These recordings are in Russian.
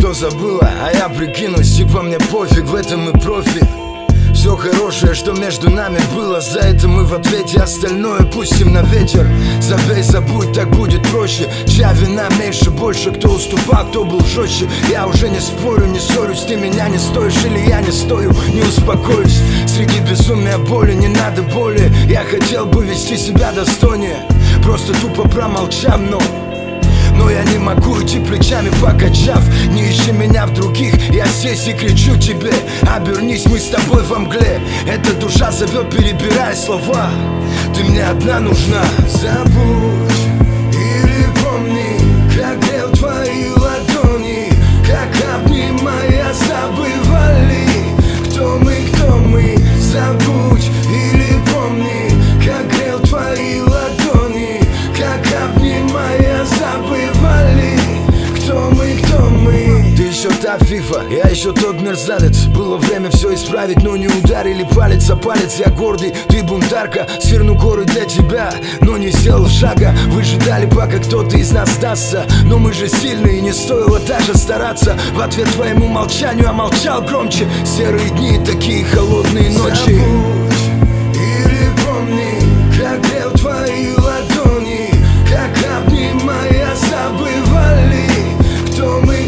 что забыла, а я прикинусь, типа мне пофиг, в этом и профи. Все хорошее, что между нами было, за это мы в ответе, остальное пустим на ветер. Забей, забудь, так будет проще. Чья вина меньше, больше, кто уступал, кто был жестче. Я уже не спорю, не ссорюсь, ты меня не стоишь, или я не стою, не успокоюсь. Среди безумия боли не надо боли. Я хотел бы вести себя достойнее, просто тупо промолчав, но я не могу идти плечами покачав. Не ищи меня в других, я здесь и кричу тебе: обернись, мы с тобой во мгле. Эта душа зовет, перебирая слова. Ты мне одна нужна. Забудь или помни, как грел твои ладони, как обнимая забывали, кто мы. Забудь или помни, как грел твои ладони, как обнимая забывали, кто мы. Ты еще та фифа, я еще тот мерзавец. Было время все исправить, но не ударили палец о палец. Я гордый, ты бунтарка, сверну горы для тебя, но не сделал шага. Вы ждали, пока кто-то из нас сдастся, но мы же сильные, не стоило даже стараться. В ответ твоему молчанию я молчал громче. Серые дни, такие холодные ночи. Забудь или помни, как грел твои ладони, как обнимая забывали, кто мы.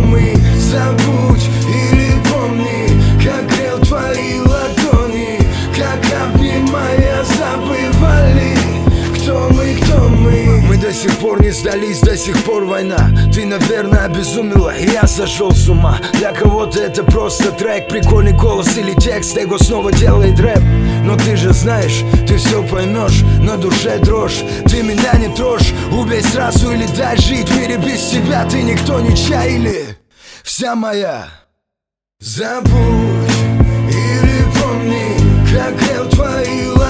Забудь или помни, как грел твои ладони, как обнимая забывали, кто мы. Мы до сих пор не сдались, до сих пор война. Ты, наверное, обезумела, и я сошел с ума. Для кого-то это просто трек, прикольный голос или текст, его снова делает рэп. Но ты же знаешь, ты все поймешь, на душе дрожь. Ты меня не трожь, убей сразу или дай жить. В мире без тебя ты никто, не чай или вся моя. Забудь или помни, как грел твои ладони,